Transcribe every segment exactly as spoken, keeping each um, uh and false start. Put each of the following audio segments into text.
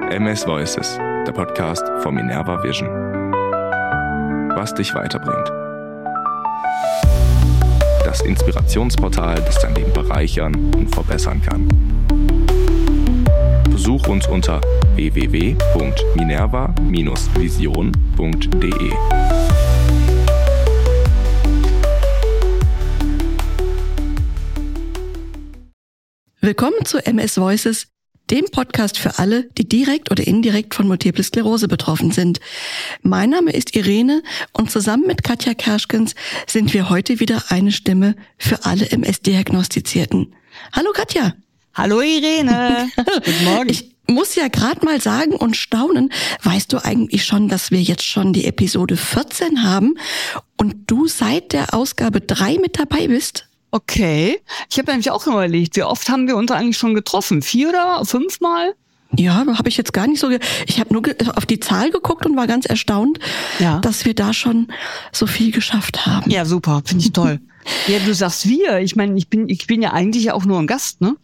M S Voices, der Podcast von Minerva Vision. Was dich weiterbringt. Das Inspirationsportal, das dein Leben bereichern und verbessern kann. Besuch uns unter w w w punkt minerva Bindestrich vision punkt d e. Willkommen zu M S Voices, dem Podcast für alle, die direkt oder indirekt von Multiple Sklerose betroffen sind. Mein Name ist Irene und zusammen mit Katja Kerschkens sind wir heute wieder eine Stimme für alle M S-Diagnostizierten. Hallo Katja. Hallo Irene. Guten Morgen. Ich muss ja gerade mal sagen und staunen, weißt du eigentlich schon, dass wir jetzt schon die Episode vierzehn haben und du seit der Ausgabe drei mit dabei bist? Okay. Ich habe nämlich auch überlegt, wie oft haben wir uns eigentlich schon getroffen? Vier oder fünfmal? Ja, habe ich jetzt gar nicht so... Ge- ich habe nur ge- auf die Zahl geguckt und war ganz erstaunt, ja, dass wir da schon so viel geschafft haben. Ja, super. Finde ich toll. Ja, du sagst wir. Ich meine, ich bin ich bin ja eigentlich auch nur ein Gast, ne?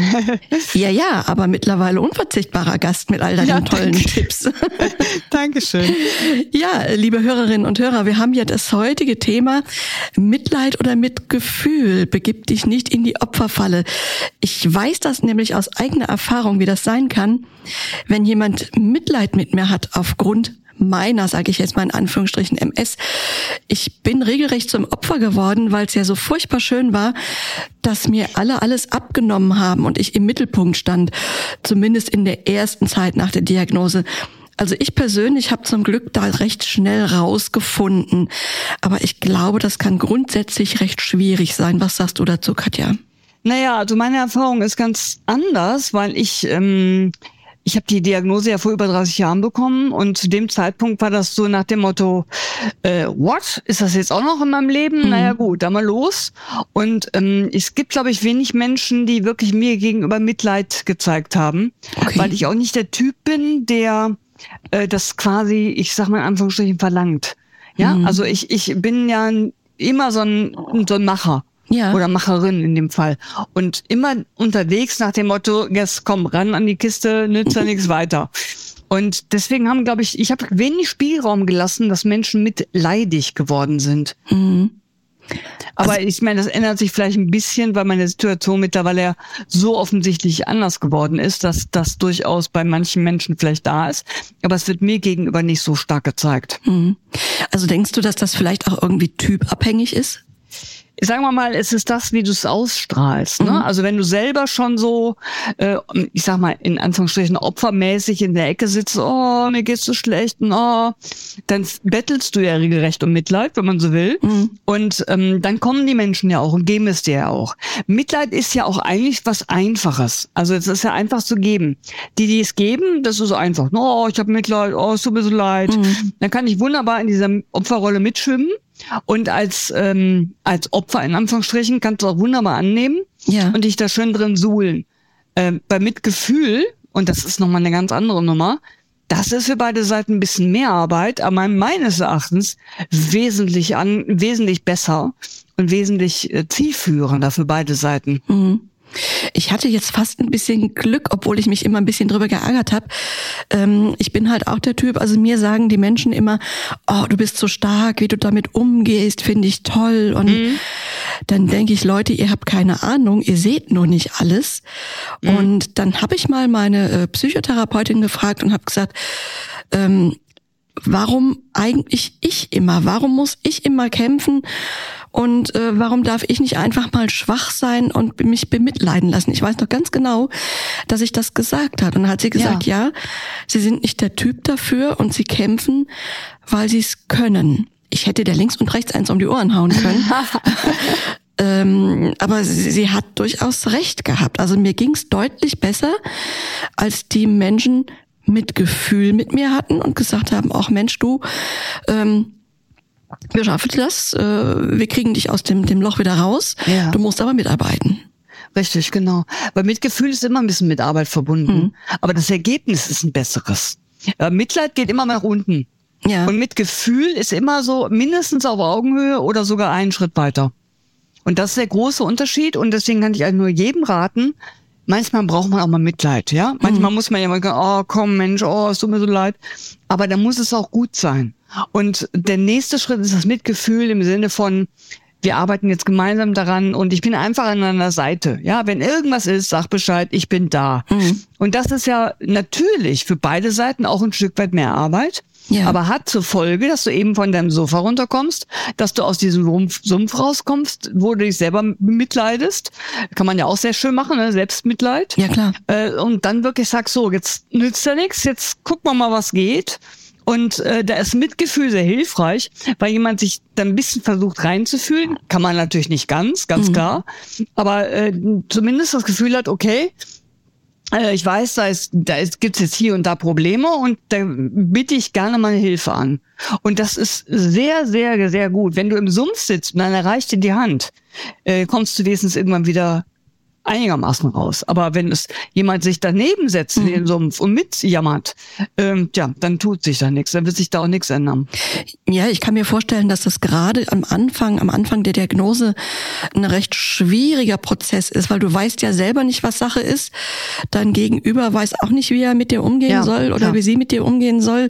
Ja, ja, aber mittlerweile unverzichtbarer Gast mit all deinen ja, tollen danke. Tipps. Dankeschön. Ja, liebe Hörerinnen und Hörer, wir haben ja das heutige Thema Mitleid oder Mitgefühl. Begib dich nicht in die Opferfalle. Ich weiß das nämlich aus eigener Erfahrung, wie das sein kann, wenn jemand Mitleid mit mir hat aufgrund meiner, sage ich jetzt mal in Anführungsstrichen, M S. Ich bin regelrecht zum Opfer geworden, weil es ja so furchtbar schön war, dass mir alle alles abgenommen haben und ich im Mittelpunkt stand, zumindest in der ersten Zeit nach der Diagnose. Also ich persönlich habe zum Glück da recht schnell rausgefunden, aber ich glaube, das kann grundsätzlich recht schwierig sein. Was sagst du dazu, Katja? Naja, also meine Erfahrung ist ganz anders, weil ich... Ähm Ich habe die Diagnose ja vor über dreißig Jahren bekommen und zu dem Zeitpunkt war das so nach dem Motto, äh, what? Ist das jetzt auch noch in meinem Leben? Mhm. Naja gut, dann mal los. Und ähm, es gibt, glaube ich, wenig Menschen, die wirklich mir gegenüber Mitleid gezeigt haben, okay, weil ich auch nicht der Typ bin, der äh, das quasi, ich sag mal in Anführungsstrichen, verlangt. Ja, mhm. Also ich ich bin ja immer so ein, so ein Macher. Ja. Oder Macherin in dem Fall. Und immer unterwegs nach dem Motto, jetzt komm ran an die Kiste, nützt ja nichts weiter. Und deswegen haben, glaube ich, ich habe wenig Spielraum gelassen, dass Menschen mitleidig geworden sind. Mhm. Aber also, ich meine, das ändert sich vielleicht ein bisschen, weil meine Situation mittlerweile ja so offensichtlich anders geworden ist, dass das durchaus bei manchen Menschen vielleicht da ist. Aber es wird mir gegenüber nicht so stark gezeigt. Mhm. Also denkst du, dass das vielleicht auch irgendwie typabhängig ist? Sagen wir mal, es ist das, wie du es ausstrahlst. Ne? Mhm. Also wenn du selber schon so, äh, ich sag mal, in Anführungsstrichen opfermäßig in der Ecke sitzt, oh, mir geht's so schlecht, und, oh, dann bettelst du ja regelrecht um Mitleid, wenn man so will. Mhm. Und ähm, dann kommen die Menschen ja auch und geben es dir ja auch. Mitleid ist ja auch eigentlich was Einfaches. Also es ist ja einfach zu geben. Die, die es geben, das ist so einfach. Oh, ich habe Mitleid, oh, es tut mir so leid. Mhm. Dann kann ich wunderbar in dieser Opferrolle mitschwimmen. Und als ähm, als Opfer in Anführungsstrichen kannst du auch wunderbar annehmen, ja, und dich da schön drin suhlen. Ähm, bei Mitgefühl, und das ist nochmal eine ganz andere Nummer, das ist für beide Seiten ein bisschen mehr Arbeit, aber meines Erachtens wesentlich an wesentlich besser und wesentlich äh, zielführender für beide Seiten. Mhm. Ich hatte jetzt fast ein bisschen Glück, obwohl ich mich immer ein bisschen drüber geärgert habe. Ähm, ich bin halt auch der Typ, also mir sagen die Menschen immer, oh, du bist so stark, wie du damit umgehst, finde ich toll. Und mhm. dann denke ich, Leute, ihr habt keine Ahnung, ihr seht nur nicht alles. Mhm. Und dann habe ich mal meine äh, Psychotherapeutin gefragt und habe gesagt, ähm, warum eigentlich ich immer? Warum muss ich immer kämpfen? Und äh, warum darf ich nicht einfach mal schwach sein und mich bemitleiden lassen? Ich weiß noch ganz genau, dass ich das gesagt habe. Und dann hat sie gesagt, ja, ja, sie sind nicht der Typ dafür und sie kämpfen, weil sie es können. Ich hätte der links und rechts eins um die Ohren hauen können. ähm, aber sie, sie hat durchaus recht gehabt. Also mir ging es deutlich besser, als die Menschen Mitgefühl mit mir hatten und gesagt haben, ach Mensch, du, ähm, wir schaffen das, äh, wir kriegen dich aus dem, dem Loch wieder raus, ja, du musst aber mitarbeiten. Richtig, genau. Weil Mitgefühl ist immer ein bisschen mit Arbeit verbunden, mhm. aber das Ergebnis ist ein besseres. Äh, Mitleid geht immer nach unten. Ja. Und Mitgefühl ist immer so mindestens auf Augenhöhe oder sogar einen Schritt weiter. Und das ist der große Unterschied und deswegen kann ich also nur jedem raten, manchmal braucht man auch mal Mitleid, ja. Manchmal mhm. muss man ja mal sagen, oh komm Mensch, oh, es tut mir so leid. Aber dann muss es auch gut sein. Und der nächste Schritt ist das Mitgefühl im Sinne von, wir arbeiten jetzt gemeinsam daran und ich bin einfach an deiner Seite. Ja, wenn irgendwas ist, sag Bescheid, ich bin da. Mhm. Und das ist ja natürlich für beide Seiten auch ein Stück weit mehr Arbeit. Ja. Aber hat zur Folge, dass du eben von deinem Sofa runterkommst, dass du aus diesem Sumpf, Sumpf rauskommst, wo du dich selber mitleidest. Kann man ja auch sehr schön machen, ne? Selbstmitleid. Ja, klar. Äh, und dann wirklich sagst, so, jetzt nützt ja nichts, jetzt gucken wir mal, was geht. Und äh, da ist Mitgefühl sehr hilfreich, weil jemand sich dann ein bisschen versucht reinzufühlen. Kann man natürlich nicht ganz, ganz mhm. klar. Aber äh, zumindest das Gefühl hat, okay, ich weiß, da ist, da ist, gibt's jetzt hier und da Probleme und da bitte ich gerne mal Hilfe an. Und das ist sehr, sehr, sehr gut. Wenn du im Sumpf sitzt und dann erreicht dir die Hand, äh, kommst du wenigstens irgendwann wieder einigermaßen raus. Aber wenn es jemand sich daneben setzt mhm. in den Sumpf und mitjammert, ähm, ja, dann tut sich da nichts, dann wird sich da auch nichts ändern. Ja, ich kann mir vorstellen, dass das gerade am Anfang, am Anfang der Diagnose ein recht schwieriger Prozess ist, weil du weißt ja selber nicht, was Sache ist. Dein Gegenüber weiß auch nicht, wie er mit dir umgehen ja, soll oder ja. wie sie mit dir umgehen soll.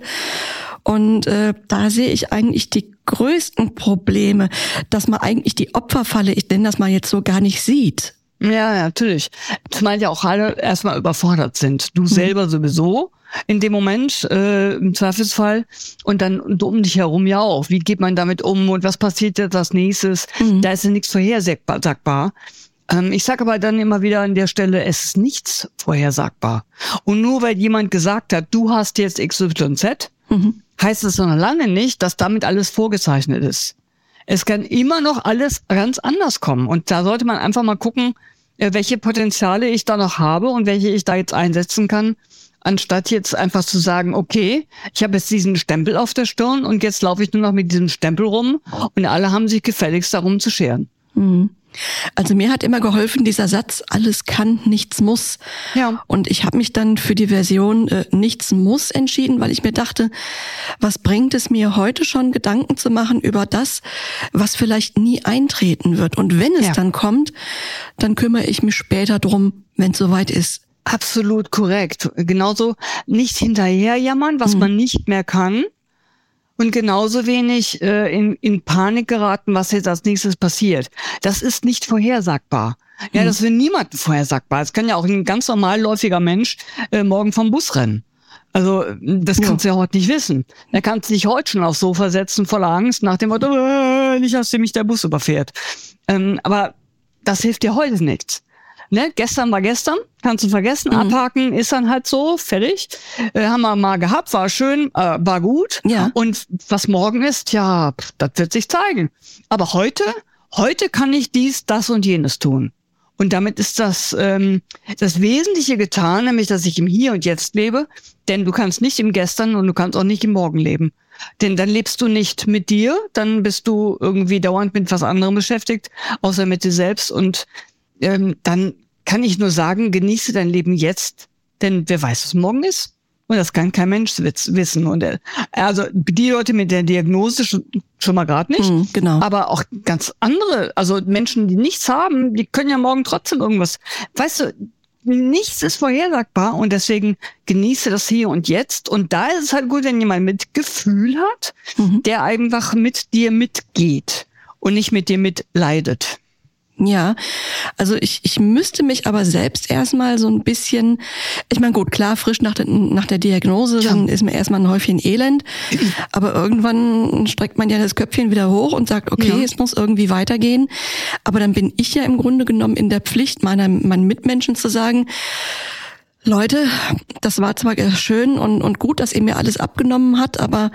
Und äh, da sehe ich eigentlich die größten Probleme, dass man eigentlich die Opferfalle, ich nenne das mal jetzt so, gar nicht sieht. Ja, natürlich. Zumal ja auch alle erstmal überfordert sind. Du mhm. selber sowieso in dem Moment, äh, im Zweifelsfall. Und dann und um dich herum ja auch. Wie geht man damit um und was passiert jetzt als nächstes? Mhm. Da ist ja nichts vorhersagbar. Ähm, ich sage aber dann immer wieder an der Stelle, es ist nichts vorhersagbar. Und nur weil jemand gesagt hat, du hast jetzt X Y Z, mhm. heißt es noch lange nicht, dass damit alles vorgezeichnet ist. Es kann immer noch alles ganz anders kommen. Und da sollte man einfach mal gucken, welche Potenziale ich da noch habe und welche ich da jetzt einsetzen kann, anstatt jetzt einfach zu sagen, okay, ich habe jetzt diesen Stempel auf der Stirn und jetzt laufe ich nur noch mit diesem Stempel rum und alle haben sich gefälligst darum zu scheren. Mhm. Also mir hat immer geholfen dieser Satz, alles kann, nichts muss. Ja. Und ich habe mich dann für die Version äh, nichts muss entschieden, weil ich mir dachte, was bringt es mir heute schon, Gedanken zu machen über das, was vielleicht nie eintreten wird. Und wenn es ja. dann kommt, dann kümmere ich mich später drum, wenn es soweit ist. Absolut korrekt. Genauso nicht hinterher jammern, was mhm. man nicht mehr kann. Und genauso wenig äh, in, in Panik geraten, was jetzt als nächstes passiert. Das ist nicht vorhersagbar. Ja, hm. das will niemand vorhersagbar. Es kann ja auch ein ganz normalläufiger Mensch äh, morgen vom Bus rennen. Also das ja. kannst du ja heute nicht wissen. Da kannst du dich heute schon aufs Sofa setzen voller Angst nach dem Motto, äh, nicht, dass mich der Bus überfährt. Ähm, aber das hilft dir heute nichts. Ne, gestern war gestern, kannst du vergessen, mhm. abhaken, ist dann halt so, fertig. Äh, haben wir mal gehabt, war schön, äh, war gut. Ja. Und was morgen ist, ja, das wird sich zeigen. Aber heute, heute kann ich dies, das und jenes tun. Und damit ist das ähm, das Wesentliche getan, nämlich, dass ich im Hier und Jetzt lebe. Denn du kannst nicht im Gestern und du kannst auch nicht im Morgen leben. Denn dann lebst du nicht mit dir, dann bist du irgendwie dauernd mit was anderem beschäftigt, außer mit dir selbst. Und ähm, dann kann ich nur sagen, genieße dein Leben jetzt, denn wer weiß, was morgen ist. Und das kann kein Mensch wissen. Und äh, also die Leute mit der Diagnose schon, schon mal gerade nicht. Mhm, genau. Aber auch ganz andere, also Menschen, die nichts haben, die können ja morgen trotzdem irgendwas. Weißt du, nichts ist vorhersagbar und deswegen genieße das Hier und Jetzt. Und da ist es halt gut, wenn jemand Mitgefühl hat, mhm. der einfach mit dir mitgeht und nicht mit dir mitleidet. Ja, also ich ich müsste mich aber selbst erstmal so ein bisschen, ich meine gut, klar, frisch nach der, nach der Diagnose, ja. dann ist mir erstmal ein Häufchen Elend, aber irgendwann streckt man ja das Köpfchen wieder hoch und sagt, okay, ja. es muss irgendwie weitergehen, aber dann bin ich ja im Grunde genommen in der Pflicht, meiner, meinen Mitmenschen zu sagen, Leute, das war zwar schön und, und gut, dass ihr mir alles abgenommen habt, aber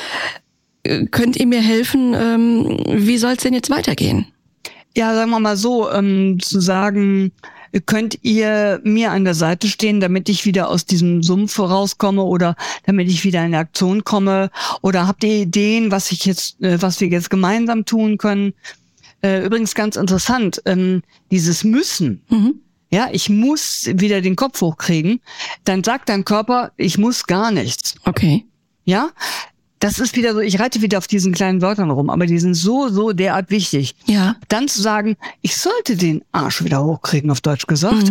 könnt ihr mir helfen, ähm, wie soll es denn jetzt weitergehen? Ja, sagen wir mal so, ähm, zu sagen, könnt ihr mir an der Seite stehen, damit ich wieder aus diesem Sumpf rauskomme oder damit ich wieder in Aktion komme? Oder habt ihr Ideen, was ich jetzt, äh, was wir jetzt gemeinsam tun können? Äh, übrigens ganz interessant, ähm, dieses Müssen. Mhm. Ja, ich muss wieder den Kopf hochkriegen. Dann sagt dein Körper, ich muss gar nichts. Okay. Ja? Das ist wieder so, ich reite wieder auf diesen kleinen Wörtern rum, aber die sind so, so derart wichtig. Ja. Dann zu sagen, ich sollte den Arsch wieder hochkriegen, auf Deutsch gesagt, mhm.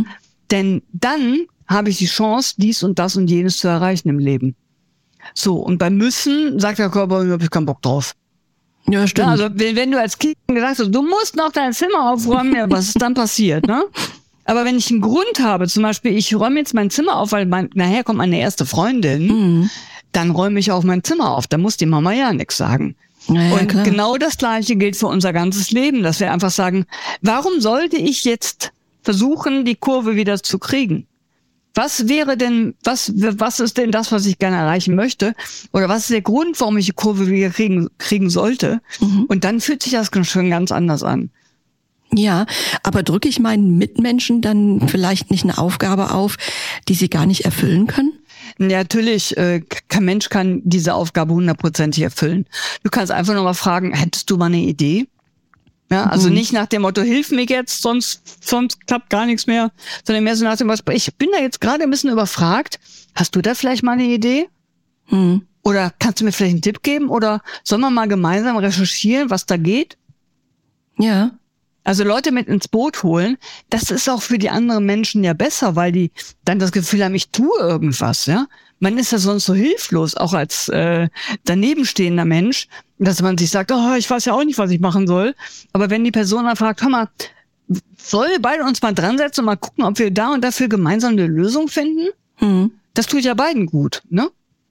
Denn dann habe ich die Chance, dies und das und jenes zu erreichen im Leben. So, und beim Müssen sagt der Körper, ich habe keinen Bock drauf. Ja, stimmt. Ja, also wenn, wenn du als Kind gesagt hast, du musst noch dein Zimmer aufräumen, ja, was ist dann passiert, ne? Aber wenn ich einen Grund habe, zum Beispiel, ich räume jetzt mein Zimmer auf, weil mein, nachher kommt meine erste Freundin, mhm. dann räume ich auch mein Zimmer auf. Da muss die Mama ja nichts sagen. Ja, ja, und klar. Genau das Gleiche gilt für unser ganzes Leben, dass wir einfach sagen, warum sollte ich jetzt versuchen, die Kurve wieder zu kriegen? Was wäre denn, was, was ist denn das, was ich gerne erreichen möchte? Oder was ist der Grund, warum ich die Kurve wieder kriegen, kriegen sollte? Mhm. Und dann fühlt sich das schon ganz anders an. Ja, aber drücke ich meinen Mitmenschen dann vielleicht nicht eine Aufgabe auf, die sie gar nicht erfüllen können? Ja, natürlich, äh, kein Mensch kann diese Aufgabe hundertprozentig erfüllen. Du kannst einfach nur mal fragen, hättest du mal eine Idee? Ja, also mhm. nicht nach dem Motto, hilf mir jetzt, sonst, sonst klappt gar nichts mehr, sondern mehr so nach dem Motto, ich bin da jetzt gerade ein bisschen überfragt. Hast du da vielleicht mal eine Idee? Mhm. Oder kannst du mir vielleicht einen Tipp geben? Oder sollen wir mal gemeinsam recherchieren, was da geht? Ja. Also Leute mit ins Boot holen, das ist auch für die anderen Menschen ja besser, weil die dann das Gefühl haben, ich tue irgendwas, ja. Man ist ja sonst so hilflos, auch als äh, danebenstehender Mensch, dass man sich sagt, oh, ich weiß ja auch nicht, was ich machen soll. Aber wenn die Person dann fragt, hör mal, sollen wir beide uns mal dran setzen und mal gucken, ob wir da und dafür gemeinsam eine Lösung finden? Mhm. Das tut ja beiden gut, ne?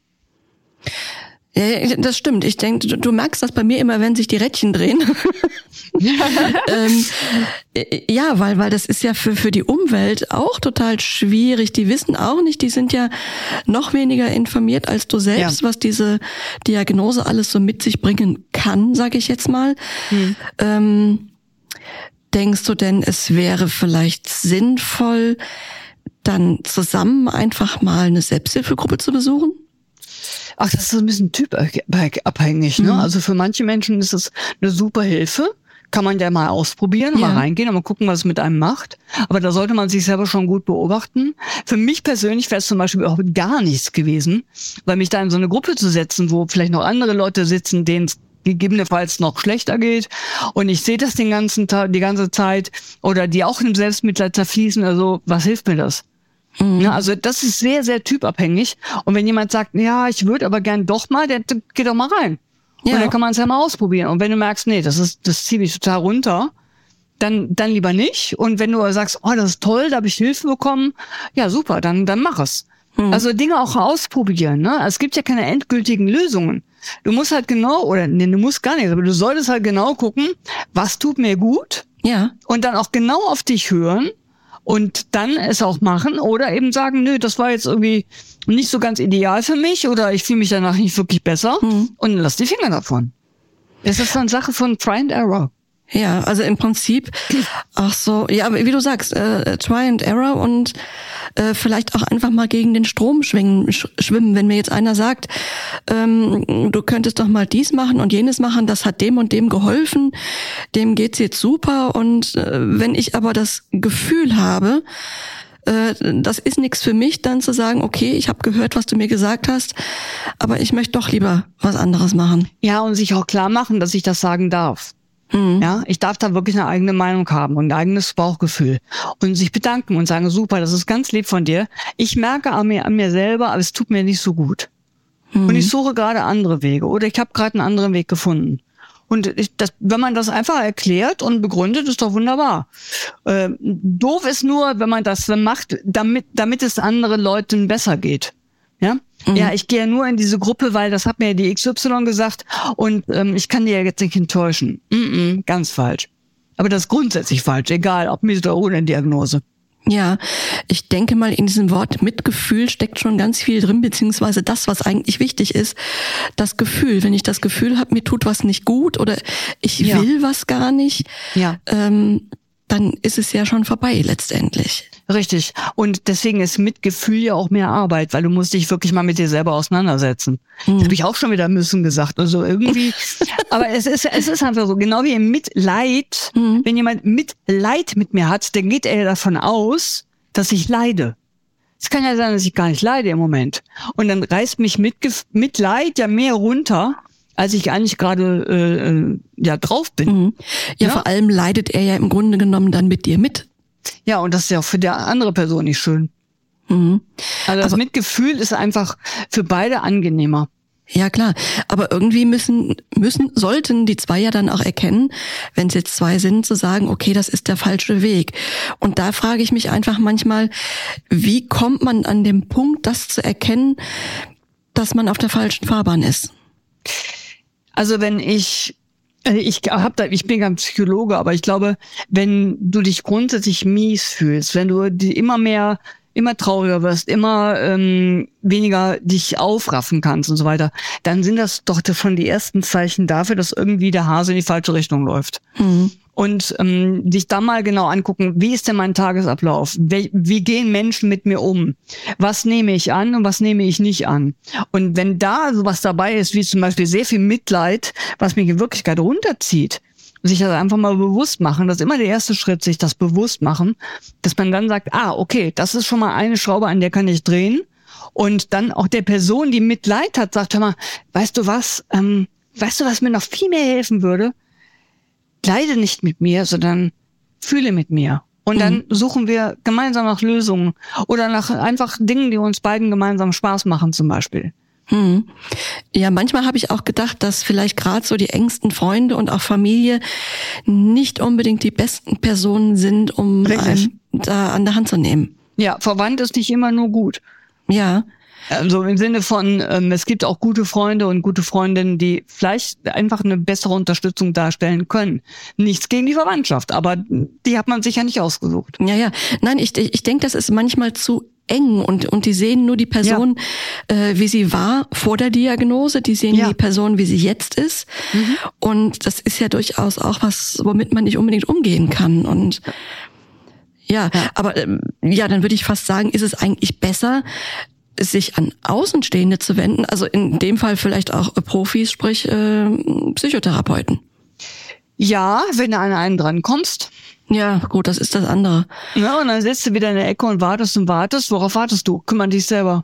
Ja, das stimmt. Ich denke, du, du merkst das bei mir immer, wenn sich die Rädchen drehen. ähm, ja, weil weil das ist ja für für die Umwelt auch total schwierig. Die wissen auch nicht, die sind ja noch weniger informiert als du selbst, ja. was diese Diagnose alles so mit sich bringen kann, sage ich jetzt mal. Hm. Ähm, denkst du denn, es wäre vielleicht sinnvoll, dann zusammen einfach mal eine Selbsthilfegruppe zu besuchen? Ach, das ist so ein bisschen typabhängig, ne? Mhm. Also für manche Menschen ist es eine super Hilfe. Kann man ja mal ausprobieren, ja. mal reingehen und mal gucken, was es mit einem macht. Aber da sollte man sich selber schon gut beobachten. Für mich persönlich wäre es zum Beispiel auch gar nichts gewesen, weil mich da in so eine Gruppe zu setzen, wo vielleicht noch andere Leute sitzen, denen es gegebenenfalls noch schlechter geht und ich sehe das den ganzen Tag, die ganze Zeit oder die auch im Selbstmitleid zerfließen. Also was hilft mir das? Mhm. Ja, also das ist sehr, sehr typabhängig. Und wenn jemand sagt, ja, ich würde aber gern doch mal, dann geh doch mal rein. Ja. Und dann kann man es ja mal ausprobieren. Und wenn du merkst, nee, das ist, das zieht mich total runter, dann, dann lieber nicht. Und wenn du sagst, oh, das ist toll, da habe ich Hilfe bekommen, ja, super, dann, dann mach es. Mhm. Also Dinge auch ausprobieren, ne? Es gibt ja keine endgültigen Lösungen. Du musst halt genau, oder nee, du musst gar nichts, aber du solltest halt genau gucken, was tut mir gut. Ja. Und dann auch genau auf dich hören. Und dann es auch machen oder eben sagen, nö, das war jetzt irgendwie nicht so ganz ideal für mich oder ich fühle mich danach nicht wirklich besser mhm. und lass die Finger davon. Es ist dann Sache von Try and Error. Ja, also im Prinzip, ach so, ja, wie du sagst, äh, Try and Error und äh, vielleicht auch einfach mal gegen den Strom schwingen, sch- schwimmen. Wenn mir jetzt einer sagt, ähm, du könntest doch mal dies machen und jenes machen, das hat dem und dem geholfen, dem geht's jetzt super. Und äh, wenn ich aber das Gefühl habe, äh, das ist nichts für mich, dann zu sagen, okay, ich habe gehört, was du mir gesagt hast, aber ich möchte doch lieber was anderes machen. Ja, und sich auch klar machen, dass ich das sagen darf. Mhm. Ja, ich darf da wirklich eine eigene Meinung haben und ein eigenes Bauchgefühl und sich bedanken und sagen, super, das ist ganz lieb von dir. Ich merke an mir, an mir selber, aber es tut mir nicht so gut. Mhm. Und ich suche gerade andere Wege oder ich habe gerade einen anderen Weg gefunden. Und ich, das, wenn man das einfach erklärt und begründet, ist doch wunderbar. Äh, doof ist nur, wenn man das macht, damit, damit es anderen Leuten besser geht. Ja, mhm. ja, ich gehe ja nur in diese Gruppe, weil das hat mir die X Y gesagt und ähm, ich kann die ja jetzt nicht enttäuschen. Mm-mm, ganz falsch. Aber das ist grundsätzlich falsch, egal ob mit oder ohne Diagnose. Ja, ich denke mal, in diesem Wort Mitgefühl steckt schon ganz viel drin, beziehungsweise das, was eigentlich wichtig ist, das Gefühl. Wenn ich das Gefühl habe, mir tut was nicht gut oder ich ja. will was gar nicht, ja. ähm, dann ist es ja schon vorbei letztendlich. Richtig. Und deswegen ist Mitgefühl ja auch mehr Arbeit, weil du musst dich wirklich mal mit dir selber auseinandersetzen. Hm. Das habe ich auch schon wieder müssen gesagt. Also irgendwie, aber es ist es ist einfach so, genau wie im Mitleid, hm. wenn jemand Mitleid mit mir hat, dann geht er davon aus, dass ich leide. Es kann ja sein, dass ich gar nicht leide im Moment. Und dann reißt mich Mitgef- Mitleid ja mehr runter, als ich eigentlich gerade äh, ja drauf bin. Mhm. Ja, ja, vor allem leidet er ja im Grunde genommen dann mit dir mit. Ja, und das ist ja auch für die andere Person nicht schön. Mhm. Also das Aber, Mitgefühl ist einfach für beide angenehmer. ja klar, aber irgendwie müssen, müssen, sollten die zwei ja dann auch erkennen, wenn es jetzt zwei sind, zu sagen, okay, das ist der falsche Weg. Und da frage ich mich einfach manchmal, wie kommt man an den Punkt, das zu erkennen, dass man auf der falschen Fahrbahn ist? Also wenn ich, ich hab da, ich bin kein Psychologe, aber ich glaube, wenn du dich grundsätzlich mies fühlst, wenn du die immer mehr immer trauriger wirst, immer ähm, weniger dich aufraffen kannst und so weiter, dann sind das doch schon die ersten Zeichen dafür, dass irgendwie der Hase in die falsche Richtung läuft. Mhm. Und ähm, dich da mal genau angucken, wie ist denn mein Tagesablauf? Wie, wie gehen Menschen mit mir um? Was nehme ich an und was nehme ich nicht an? Und wenn da sowas dabei ist, wie zum Beispiel sehr viel Mitleid, was mich in Wirklichkeit runterzieht, sich das einfach mal bewusst machen, das ist immer der erste Schritt, sich das bewusst machen, dass man dann sagt, ah, okay, das ist schon mal eine Schraube, an der kann ich drehen. Und dann auch der Person, die Mitleid hat, sagt, hör mal, weißt du was, ähm, weißt du, was mir noch viel mehr helfen würde? Leide nicht mit mir, sondern fühle mit mir. Und dann mhm. suchen wir gemeinsam nach Lösungen oder nach einfach Dingen, die uns beiden gemeinsam Spaß machen zum Beispiel. Hm. Ja, manchmal habe ich auch gedacht, dass vielleicht gerade so die engsten Freunde und auch Familie nicht unbedingt die besten Personen sind, um einen da an der Hand zu nehmen. Ja, verwandt ist nicht immer nur gut. Ja. Also im Sinne von, ähm, es gibt auch gute Freunde und gute Freundinnen, die vielleicht einfach eine bessere Unterstützung darstellen können. Nichts gegen die Verwandtschaft, aber die hat man sich ja nicht ausgesucht. Ja, ja. Nein, ich, ich denke, das ist manchmal zu eng und und die sehen nur die Person, ja. äh, wie sie war vor der Diagnose, die sehen ja. die Person, wie sie jetzt ist. Mhm. Und das ist ja durchaus auch was, womit man nicht unbedingt umgehen kann. Und ja, ja. aber ähm, ja, dann würde ich fast sagen, ist es eigentlich besser, sich an Außenstehende zu wenden, also in dem Fall vielleicht auch Profis, sprich äh, Psychotherapeuten. Ja, wenn du an einen dran kommst. Ja, gut, das ist das andere. Ja, und dann sitzt du wieder in der Ecke und wartest und wartest. Worauf wartest du? Kümmer dich selber.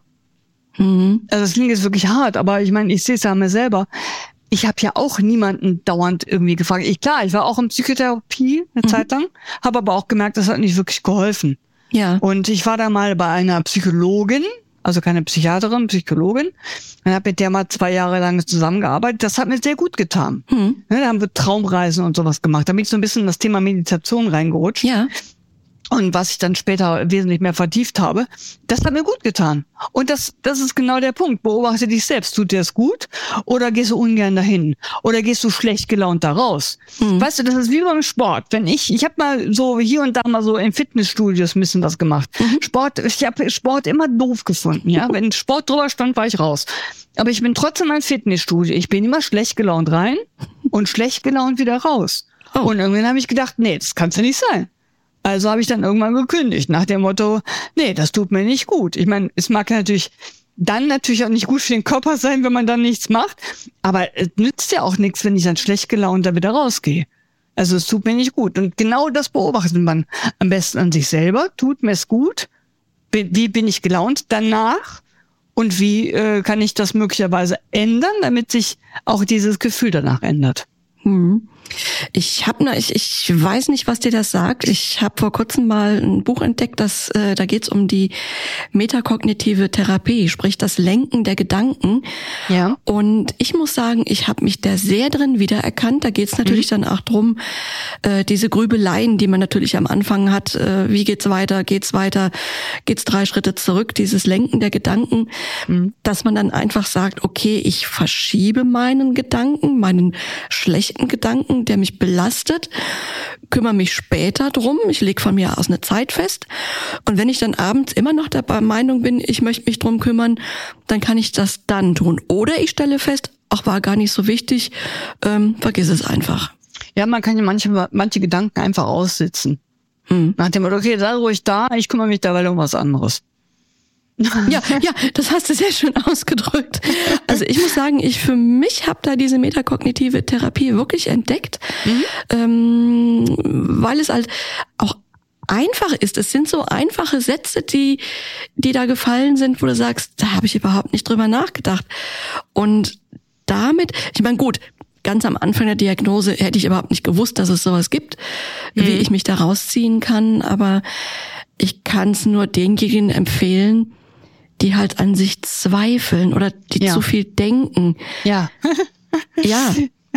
Mhm. Also das klingt jetzt wirklich hart, aber ich meine, ich sehe es ja an mir selber. Ich habe ja auch niemanden dauernd irgendwie gefragt. Ich, klar, ich war auch in Psychotherapie eine mhm. Zeit lang, habe aber auch gemerkt, das hat nicht wirklich geholfen. Ja. Und ich war da mal bei einer Psychologin, also keine Psychiaterin, Psychologin. Und habe mit der mal zwei Jahre lang zusammengearbeitet. Das hat mir sehr gut getan. Mhm. Ja, da haben wir Traumreisen und sowas gemacht. Da bin ich so ein bisschen in das Thema Meditation reingerutscht. Ja. Und was ich dann später wesentlich mehr vertieft habe, das hat mir gut getan. Und das, das ist genau der Punkt. Beobachte dich selbst. Tut dir das gut? Oder gehst du ungern dahin? Oder gehst du schlecht gelaunt da raus? Mhm. Weißt du, das ist wie beim Sport. Wenn ich, ich habe mal so hier und da mal so in Fitnessstudios ein bisschen was gemacht. Mhm. Sport, ich habe Sport immer doof gefunden. Ja, wenn Sport drüber stand, war ich raus. Aber ich bin trotzdem ein Fitnessstudio. Ich bin immer schlecht gelaunt rein und schlecht gelaunt wieder raus. Oh. Und irgendwann habe ich gedacht, nee, das kann's ja nicht sein. Also habe ich dann irgendwann gekündigt, nach dem Motto, nee, das tut mir nicht gut. Ich meine, es mag natürlich dann natürlich auch nicht gut für den Körper sein, wenn man dann nichts macht, aber es nützt ja auch nichts, wenn ich dann schlecht gelaunt da wieder rausgehe. Also es tut mir nicht gut. Und genau das beobachtet man am besten an sich selber. Tut mir es gut? Wie bin ich gelaunt danach? Und wie äh, kann ich das möglicherweise ändern, damit sich auch dieses Gefühl danach ändert? Hm. Ich habe ne, ich, ich weiß nicht, was dir das sagt. Ich habe vor kurzem mal ein Buch entdeckt, das äh, da geht's um die metakognitive Therapie, sprich das Lenken der Gedanken. Ja. Und ich muss sagen, ich habe mich da sehr drin wiedererkannt. Da geht's natürlich mhm. dann auch drum, äh, diese Grübeleien, die man natürlich am Anfang hat. Äh, wie geht's weiter? Geht's weiter? Geht's drei Schritte zurück? Dieses Lenken der Gedanken, mhm. dass man dann einfach sagt, okay, ich verschiebe meinen Gedanken, meinen schlechten Gedanken, der mich belastet, kümmere mich später drum. Ich lege von mir aus eine Zeit fest. Und wenn ich dann abends immer noch der Meinung bin, ich möchte mich drum kümmern, dann kann ich das dann tun. Oder ich stelle fest, ach, war gar nicht so wichtig, ähm, vergiss es einfach. Ja, man kann ja manche, manche Gedanken einfach aussitzen. Hm. Nach dem Motto, okay, sei ruhig da, ich kümmere mich dabei um was anderes. Ja, ja, das hast du sehr schön ausgedrückt. Also ich muss sagen, ich für mich habe da diese metakognitive Therapie wirklich entdeckt, mhm. ähm, weil es halt auch einfach ist. Es sind so einfache Sätze, die die da gefallen sind, wo du sagst, da habe ich überhaupt nicht drüber nachgedacht. Und damit, ich meine, gut, ganz am Anfang der Diagnose hätte ich überhaupt nicht gewusst, dass es sowas gibt, mhm. wie ich mich da rausziehen kann. Aber ich kann es nur denjenigen empfehlen, die halt an sich zweifeln oder die ja. zu viel denken. Ja. ja.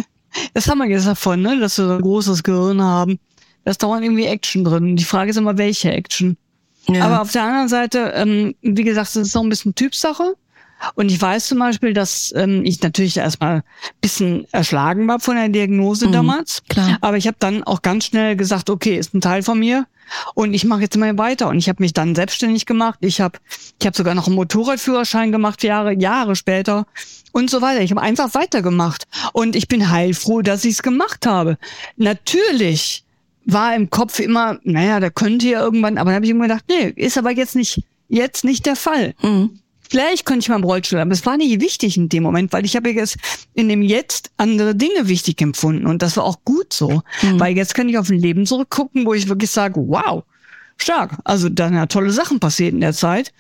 Das haben wir jetzt davon, ne, dass wir so ein großes Gehirn haben. Da ist dauernd irgendwie Action drin. Die Frage ist immer, welche Action? Ja. Aber auf der anderen Seite, ähm, wie gesagt, das ist auch ein bisschen Typsache. Und ich weiß zum Beispiel, dass ähm, ich natürlich erstmal ein bisschen erschlagen war von der Diagnose mhm, damals. Klar. Aber ich habe dann auch ganz schnell gesagt, okay, ist ein Teil von mir und ich mache jetzt mal weiter. Und ich habe mich dann selbstständig gemacht. Ich habe ich hab sogar noch einen Motorradführerschein gemacht, Jahre, Jahre später und so weiter. Ich habe einfach weitergemacht. Und ich bin heilfroh, dass ich es gemacht habe. Natürlich war im Kopf immer, naja, da könnte ja irgendwann, aber dann habe ich immer gedacht, nee, ist aber jetzt nicht, jetzt nicht der Fall. Mhm. Vielleicht könnte ich mal im Rollstuhl, aber es war nicht wichtig in dem Moment, weil ich habe jetzt in dem Jetzt andere Dinge wichtig empfunden und das war auch gut so, mhm. weil jetzt kann ich auf ein Leben zurückgucken, wo ich wirklich sage, wow, stark, also da sind ja tolle Sachen passiert in der Zeit,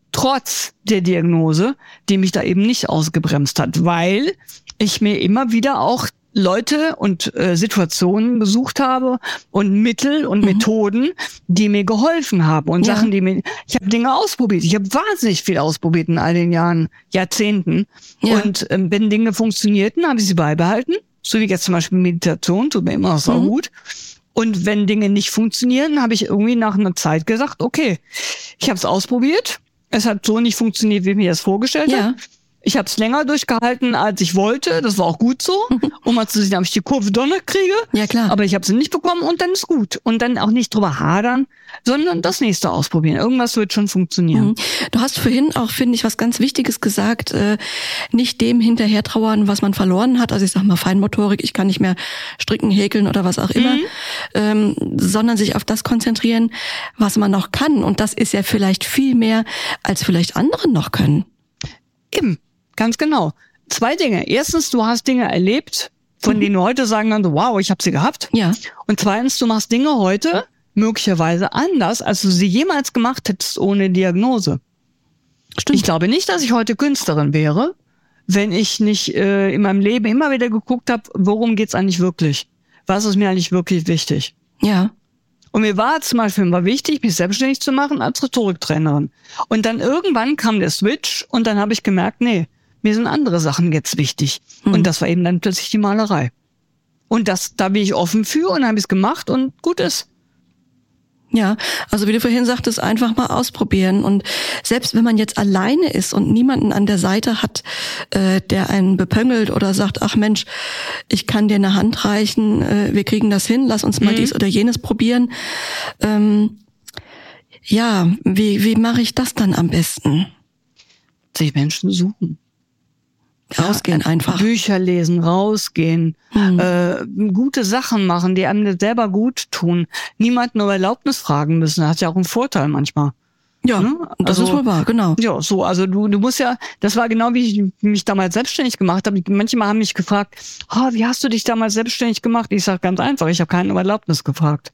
trotz der Diagnose, die mich da eben nicht ausgebremst hat, weil ich mir immer wieder auch Leute und äh, Situationen gesucht habe und Mittel und mhm. Methoden, die mir geholfen haben und ja. Sachen, die mir, ich habe Dinge ausprobiert. Ich habe wahnsinnig viel ausprobiert in all den Jahren, Jahrzehnten. Ja. Und ähm, wenn Dinge funktionierten, habe ich sie beibehalten. So wie jetzt zum Beispiel Meditation, tut mir immer noch so mhm. gut. Und wenn Dinge nicht funktionieren, habe ich irgendwie nach einer Zeit gesagt, okay, ich habe es ausprobiert. Es hat so nicht funktioniert, wie ich mir das vorgestellt ja. habe. Ich habe es länger durchgehalten, als ich wollte. Das war auch gut so, um mal zu sehen, ob ich die Kurve Donner kriege. Ja, klar. Aber ich habe sie nicht bekommen und dann ist gut. Und dann auch nicht drüber hadern, sondern das nächste ausprobieren. Irgendwas wird schon funktionieren. Du hast vorhin auch, finde ich, was ganz Wichtiges gesagt, äh, nicht dem hinterher trauern, was man verloren hat. Also ich sag mal Feinmotorik, ich kann nicht mehr stricken, häkeln oder was auch immer, mhm. ähm, sondern sich auf das konzentrieren, was man noch kann. Und das ist ja vielleicht viel mehr, als vielleicht andere noch können. Eben. Ganz genau. Zwei Dinge. Erstens, du hast Dinge erlebt, von mhm. denen du heute sagen kannst, wow, ich habe sie gehabt. Ja. Und zweitens, du machst Dinge heute möglicherweise anders, als du sie jemals gemacht hättest ohne Diagnose. Stimmt. Ich glaube nicht, dass ich heute Künstlerin wäre, wenn ich nicht äh, in meinem Leben immer wieder geguckt habe, worum geht's eigentlich wirklich? Was ist mir eigentlich wirklich wichtig? Ja. Und mir war zum Beispiel immer wichtig, mich selbstständig zu machen als Rhetoriktrainerin. Und dann irgendwann kam der Switch und dann habe ich gemerkt, nee, mir sind andere Sachen jetzt wichtig. Mhm. Und das war eben dann plötzlich die Malerei. Und das, da bin ich offen für und habe es gemacht und gut ist. Ja, also wie du vorhin sagtest, einfach mal ausprobieren. Und selbst wenn man jetzt alleine ist und niemanden an der Seite hat, äh, der einen bepöngelt oder sagt, ach Mensch, ich kann dir eine Hand reichen, äh, wir kriegen das hin, lass uns mal mhm. dies oder jenes probieren. Ähm, ja, wie, wie mache ich das dann am besten? Sich Menschen suchen. Rausgehen ja, einfach. Bücher lesen, rausgehen, mhm. äh, gute Sachen machen, die einem selber gut tun. Niemanden um Erlaubnis fragen müssen. Das hat ja auch einen Vorteil manchmal. Ja, ne? Das also, ist wohl wahr, genau. Ja, so, also du, du musst ja, das war genau wie ich mich damals selbstständig gemacht habe. Manchmal haben mich gefragt, oh, wie hast du dich damals selbstständig gemacht? Ich sage ganz einfach, ich habe keinen um Erlaubnis gefragt.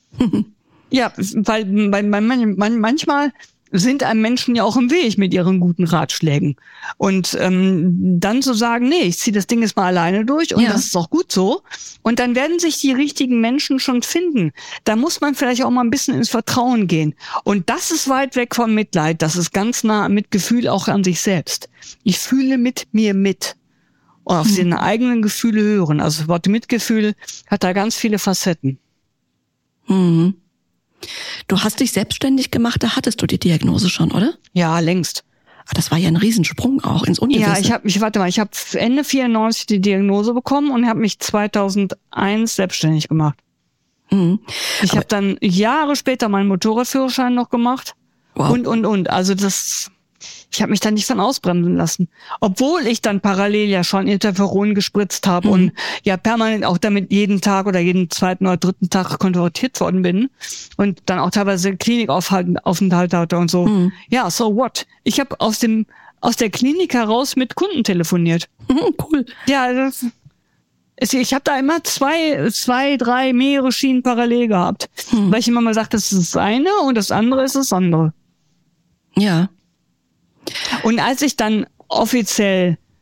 Ja, weil, weil, weil man, manchmal sind einem Menschen ja auch im Weg mit ihren guten Ratschlägen. Und ähm, dann zu sagen, nee, ich ziehe das Ding jetzt mal alleine durch und ja. das ist auch gut so. Und dann werden sich die richtigen Menschen schon finden. Da muss man vielleicht auch mal ein bisschen ins Vertrauen gehen. Und das ist weit weg vom Mitleid. Das ist ganz nah am Mitgefühl auch an sich selbst. Ich fühle mit mir mit. Und auf mhm. seine eigenen Gefühle hören. Also das Wort Mitgefühl hat da ganz viele Facetten. Mhm. Du hast dich selbstständig gemacht, da hattest du die Diagnose schon, oder? Ja, längst. Ah, das war ja ein Riesensprung auch ins Ungewisse. Ja, ich habe, ich warte mal, ich habe Ende vierundneunzig die Diagnose bekommen und habe mich zweitausendeins selbstständig gemacht. Mhm. Ich habe dann Jahre später meinen Motorradführerschein noch gemacht. Wow. Und, und, und. Also das, ich habe mich da nicht von ausbremsen lassen. Obwohl ich dann parallel ja schon Interferon gespritzt habe mhm. und ja permanent auch damit jeden Tag oder jeden zweiten oder dritten Tag konfrontiert worden bin und dann auch teilweise Klinikaufenthalt hatte und so. Mhm. Ja, so what? Ich habe aus dem aus der Klinik heraus mit Kunden telefoniert. Mhm, cool. Ja, das, ich habe da immer zwei, zwei, drei, mehrere Schienen parallel gehabt, mhm. weil ich immer mal sagte, das ist das eine und das andere ist das andere. Ja. Und als ich dann offiziell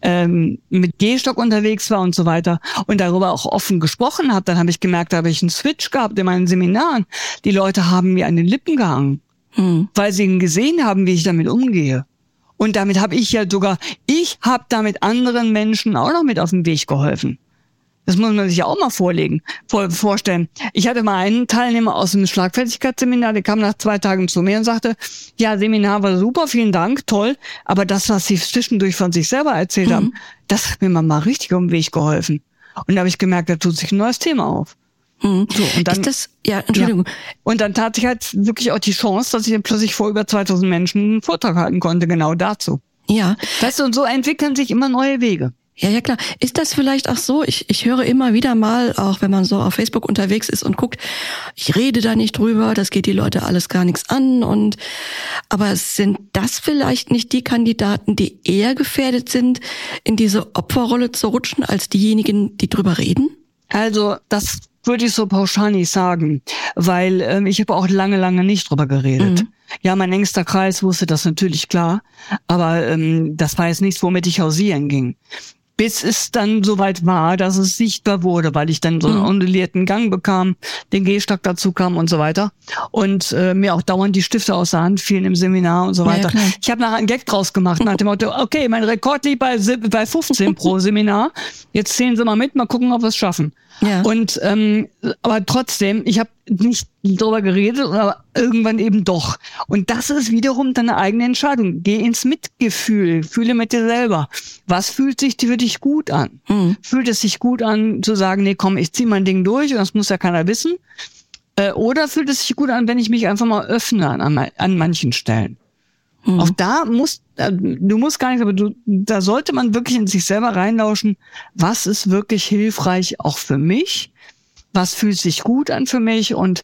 ähm, mit Gehstock unterwegs war und so weiter und darüber auch offen gesprochen habe, dann habe ich gemerkt, da habe ich einen Switch gehabt in meinen Seminaren. Die Leute haben mir an den Lippen gehangen, hm. weil sie gesehen haben, wie ich damit umgehe. Und damit habe ich ja sogar, ich habe damit anderen Menschen auch noch mit auf den Weg geholfen. Das muss man sich ja auch mal vorlegen, vor, vorstellen. Ich hatte mal einen Teilnehmer aus dem Schlagfertigkeitsseminar, der kam nach zwei Tagen zu mir und sagte, ja, Seminar war super, vielen Dank, toll, aber das, was Sie zwischendurch von sich selber erzählt mhm. haben, das hat mir mal richtig um den Weg geholfen. Und da habe ich gemerkt, da tut sich ein neues Thema auf. Mhm. So, und dann, ist das, ja, Entschuldigung. Ja. Und dann tat sich halt wirklich auch die Chance, dass ich dann plötzlich vor über zweitausend Menschen einen Vortrag halten konnte, genau dazu. Ja. Weißt du, und so entwickeln sich immer neue Wege. Ja, ja, klar. Ist das vielleicht auch so? Ich, ich höre immer wieder mal, auch wenn man so auf Facebook unterwegs ist und guckt, ich rede da nicht drüber, das geht die Leute alles gar nichts an. Und aber sind das vielleicht nicht die Kandidaten, die eher gefährdet sind, in diese Opferrolle zu rutschen, als diejenigen, die drüber reden? Also, das würde ich so pauschal nicht sagen, weil ähm, ich habe auch lange, lange nicht drüber geredet. Mhm. Ja, mein engster Kreis wusste das natürlich, klar, aber ähm, das war jetzt nichts, womit ich hausieren ging. Bis es dann soweit war, dass es sichtbar wurde, weil ich dann so einen mhm. undulierten Gang bekam, den Gehstock dazu kam und so weiter. Und äh, mir auch dauernd die Stifte aus der Hand fielen im Seminar und so weiter. Ja, ich habe nachher einen Gag draus gemacht, nach dem Motto, okay, mein Rekord liegt bei, bei fünfzehn pro Seminar. Jetzt zählen Sie mal mit, mal gucken, ob wir es schaffen. Ja. Und ähm, aber trotzdem, ich habe nicht drüber geredet, aber irgendwann eben doch. Und das ist wiederum deine eigene Entscheidung. Geh ins Mitgefühl, fühle mit dir selber. Was fühlt sich für dich gut an? Mhm. Fühlt es sich gut an, zu sagen, nee, komm, ich zieh mein Ding durch und das muss ja keiner wissen? Äh, oder fühlt es sich gut an, wenn ich mich einfach mal öffne an, an manchen Stellen? Mhm. Auch da muss, du musst gar nichts, aber du, da sollte man wirklich in sich selber reinlauschen. Was ist wirklich hilfreich auch für mich? Was fühlt sich gut an für mich? Und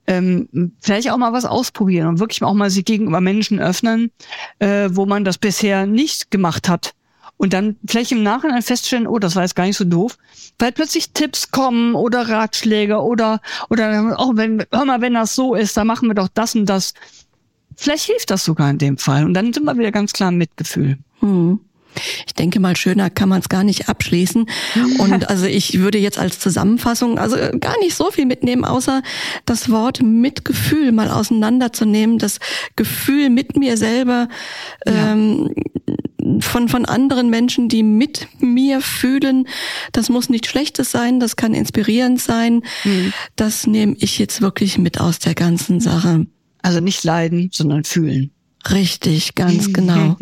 ähm, vielleicht auch mal was ausprobieren und wirklich auch mal sich gegenüber Menschen öffnen, äh, wo man das bisher nicht gemacht hat. Und dann vielleicht im Nachhinein feststellen, oh, das war jetzt gar nicht so doof, weil plötzlich Tipps kommen oder Ratschläge oder, oder auch wenn, hör mal, wenn das so ist, dann machen wir doch das und das. Vielleicht hilft das sogar in dem Fall. Und dann sind wir wieder ganz klar im Mitgefühl. Hm. Ich denke mal, schöner kann man es gar nicht abschließen. Und also ich würde jetzt als Zusammenfassung also gar nicht so viel mitnehmen, außer das Wort Mitgefühl mal auseinanderzunehmen. Das Gefühl mit mir selber, ja. ähm, von von anderen Menschen, die mit mir fühlen. Das muss nichts Schlechtes sein, das kann inspirierend sein. Mhm. Das nehme ich jetzt wirklich mit aus der ganzen Sache. Also nicht leiden, sondern fühlen. Richtig, ganz genau.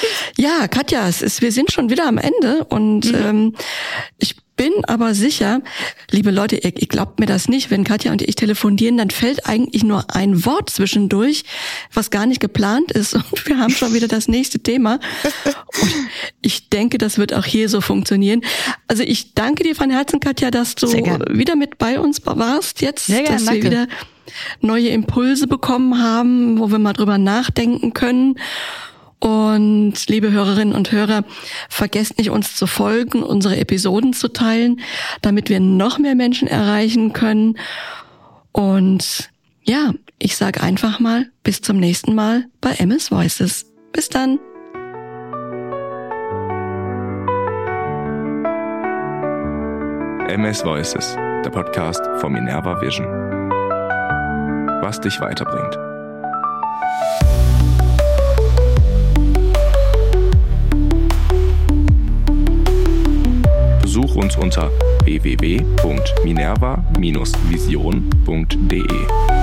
Ja, Katja, es ist, wir sind schon wieder am Ende und mhm. ähm, ich bin aber sicher, liebe Leute, ihr, ihr glaubt mir das nicht, wenn Katja und ich telefonieren, dann fällt eigentlich nur ein Wort zwischendurch, was gar nicht geplant ist und wir haben schon wieder das nächste Thema. Und ich denke, das wird auch hier so funktionieren. Also ich danke dir von Herzen, Katja, dass du wieder mit bei uns warst jetzt, Sehr gern, dass danke. wir wieder neue Impulse bekommen haben, wo wir mal drüber nachdenken können. Und liebe Hörerinnen und Hörer, vergesst nicht, uns zu folgen, unsere Episoden zu teilen, damit wir noch mehr Menschen erreichen können. Und ja, ich sage einfach mal, bis zum nächsten Mal bei M S Voices. Bis dann. M S Voices, der Podcast von Minerva Vision. Was dich weiterbringt. Besuch uns unter w w w punkt minerva Bindestrich vision punkt d e.